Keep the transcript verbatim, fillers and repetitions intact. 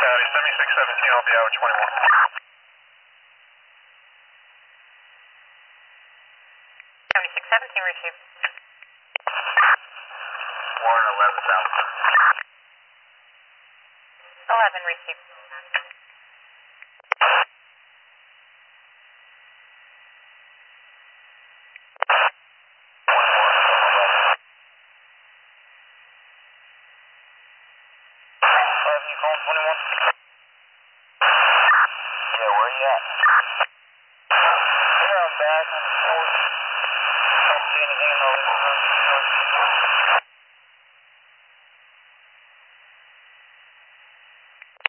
Copy, seventy-six seventeen, I'll be out at twenty-one. seventy-six seventeen, received. Warren, eleven thousand. eleven, received. eleven, you calling twenty-one? Yeah, where you at?